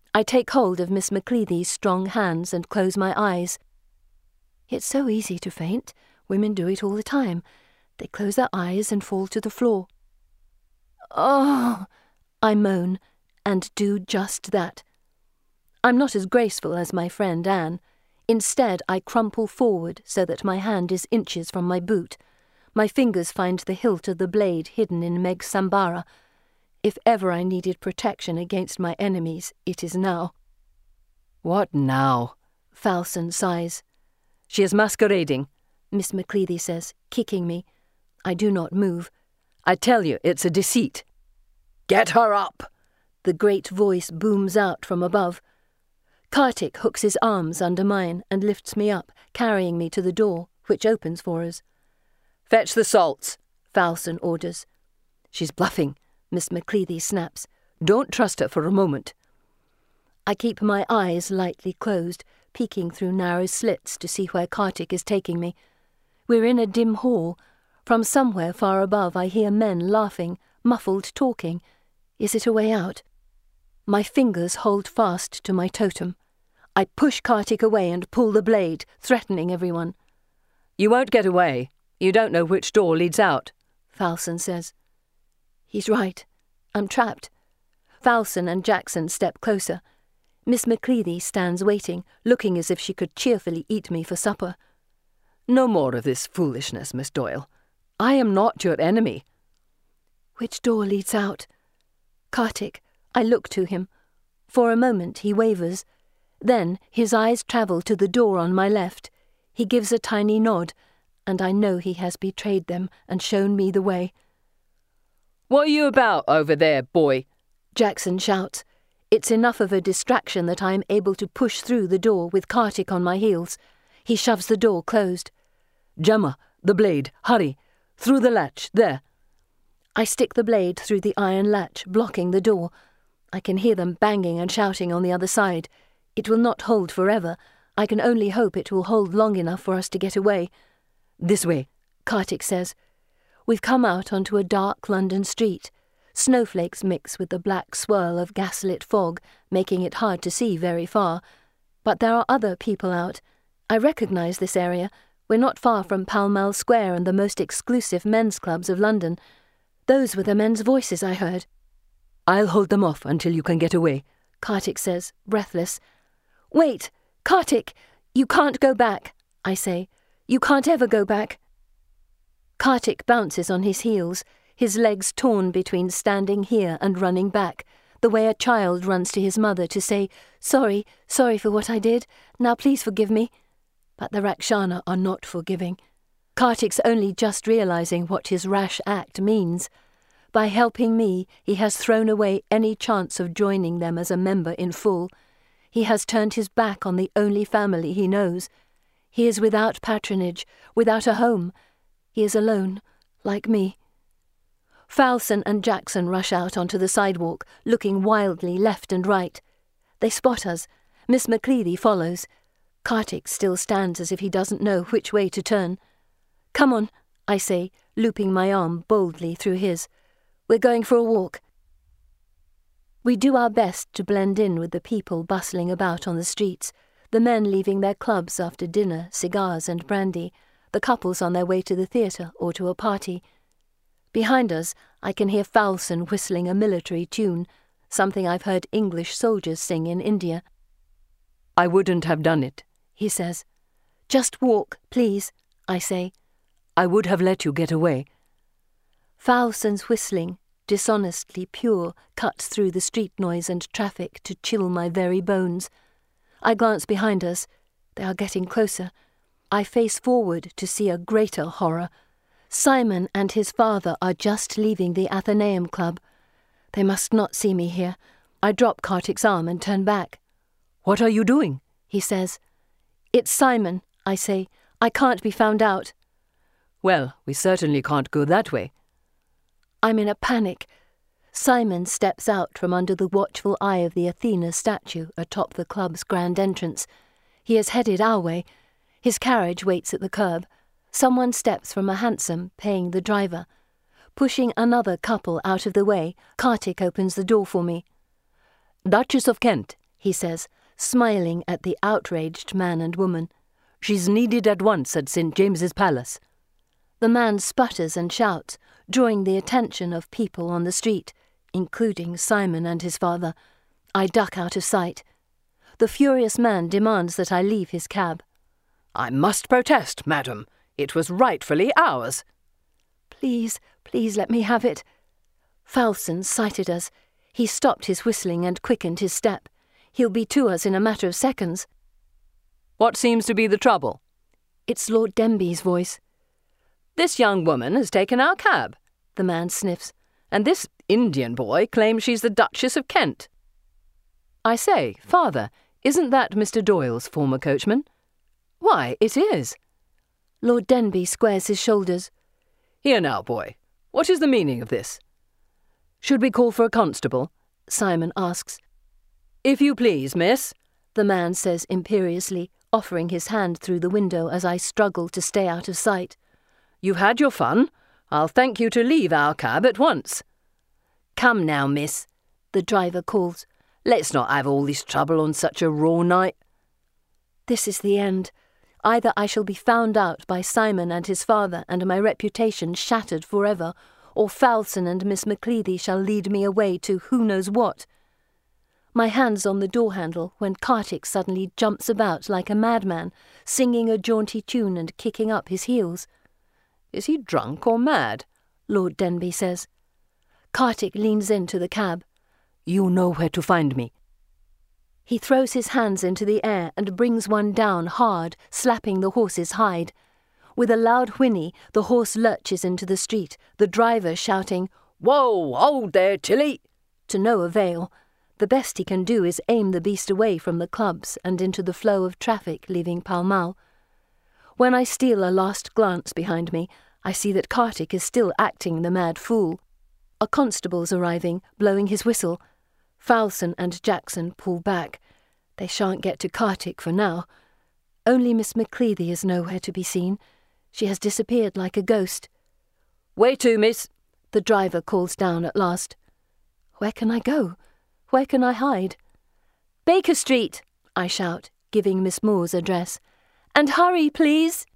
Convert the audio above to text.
I take hold of Miss Macleady's strong hands and close my eyes. It's so easy to faint. Women do it all the time. They close their eyes and fall to the floor. Oh, I moan, and do just that. I'm not as graceful as my friend Anne. Instead, I crumple forward so that my hand is inches from my boot. My fingers find the hilt of the blade hidden in Meg Sambara. If ever I needed protection against my enemies, it is now. What now? Falson sighs. She is masquerading, Miss Macleady says, kicking me. I do not move. I tell you, it's a deceit. Get her up! The great voice booms out from above. Kartik hooks his arms under mine and lifts me up, carrying me to the door, which opens for us. Fetch the salts, Falson orders. She's bluffing, Miss Macleady snaps. Don't trust her for a moment. I keep my eyes lightly closed, peeking through narrow slits to see where Kartik is taking me. We're in a dim hall. From somewhere far above I hear men laughing, muffled talking. Is it a way out? My fingers hold fast to my totem. I push Kartik away and pull the blade, threatening everyone. You won't get away. You don't know which door leads out, Falson says. He's right. I'm trapped. Falson and Jackson step closer. Miss Macleady stands waiting, looking as if she could cheerfully eat me for supper. No more of this foolishness, Miss Doyle. I am not your enemy. Which door leads out? Kartik. I look to him. For a moment he wavers. Then his eyes travel to the door on my left. He gives a tiny nod, and I know he has betrayed them and shown me the way. What are you about over there, boy? Jackson shouts. It's enough of a distraction that I am able to push through the door with Kartik on my heels. He shoves the door closed. Gemma, the blade, hurry. Through the latch, there. I stick the blade through the iron latch, blocking the door. I can hear them banging and shouting on the other side. It will not hold forever. I can only hope it will hold long enough for us to get away. This way, Kartik says. We've come out onto a dark London street. Snowflakes mix with the black swirl of gaslit fog, making it hard to see very far. But there are other people out. I recognise this area. We're not far from Pall Mall Square and the most exclusive men's clubs of London. Those were the men's voices I heard. I'll hold them off until you can get away, Kartik says, breathless. Wait, Kartik, you can't go back, I say. You can't ever go back. Kartik bounces on his heels, his legs torn between standing here and running back, the way a child runs to his mother to say, sorry for what I did, now please forgive me. But the Rakshana are not forgiving. Kartik's only just realising what his rash act means. By helping me, he has thrown away any chance of joining them as a member in full. He has turned his back on the only family he knows. He is without patronage, without a home. He is alone, like me. Falson and Jackson rush out onto the sidewalk, looking wildly left and right. They spot us. Miss Macleady follows. Kartik still stands as if he doesn't know which way to turn. Come on, I say, looping my arm boldly through his. We're going for a walk. We do our best to blend in with the people bustling about on the streets, the men leaving their clubs after dinner, cigars and brandy, the couples on their way to the theatre or to a party. Behind us, I can hear Falson whistling a military tune, something I've heard English soldiers sing in India. I wouldn't have done it, he says. Just walk, please, I say. I would have let you get away. Falson's whistling, dishonestly pure, cuts through the street noise and traffic to chill my very bones. I glance behind us. They are getting closer. I face forward to see a greater horror. Simon and his father are just leaving the Athenaeum Club. They must not see me here. I drop Kartik's arm and turn back. What are you doing? He says. It's Simon, I say. I can't be found out. Well, we certainly can't go that way. I'm in a panic. Simon steps out from under the watchful eye of the Athena statue atop the club's grand entrance. He is headed our way. His carriage waits at the curb. Someone steps from a hansom, paying the driver. Pushing another couple out of the way, Kartik opens the door for me. Duchess of Kent, he says, smiling at the outraged man and woman. She's needed at once at St. James's Palace. The man sputters and shouts, drawing the attention of people on the street, including Simon and his father. I duck out of sight. The furious man demands that I leave his cab. I must protest, madam. It was rightfully ours. Please, please let me have it. Falson sighted us. He stopped his whistling and quickened his step. He'll be to us in a matter of seconds. What seems to be the trouble? It's Lord Denby's voice. This young woman has taken our cab, the man sniffs, and this Indian boy claims she's the Duchess of Kent. I say, father, isn't that Mr. Doyle's former coachman? Why, it is. Lord Denby squares his shoulders. Here now, boy, what is the meaning of this? Should we call for a constable? Simon asks. If you please, miss, the man says imperiously, offering his hand through the window as I struggle to stay out of sight. You've had your fun. I'll thank you to leave our cab at once. Come now, miss, the driver calls. Let's not have all this trouble on such a raw night. This is the end. Either I shall be found out by Simon and his father and my reputation shattered forever, or Falson and Miss Macleady shall lead me away to who knows what. My hand's on the door handle when Kartik suddenly jumps about like a madman, singing a jaunty tune and kicking up his heels. Is he drunk or mad? Lord Denby says. Kartik leans into the cab. You know where to find me. He throws his hands into the air and brings one down hard, slapping the horse's hide. With a loud whinny, the horse lurches into the street, the driver shouting, "Whoa, hold there, Tilly!" to no avail. The best he can do is aim the beast away from the clubs and into the flow of traffic leaving Pall Mall. When I steal a last glance behind me, I see that Kartik is still acting the mad fool. A constable's arriving, blowing his whistle. Falson and Jackson pull back. They shan't get to Kartik for now. Only Miss Macleady is nowhere to be seen. She has disappeared like a ghost. Where to, miss? The driver calls down at last. Where can I go? Where can I hide? Baker Street, I shout, giving Miss Moore's address. And hurry, please.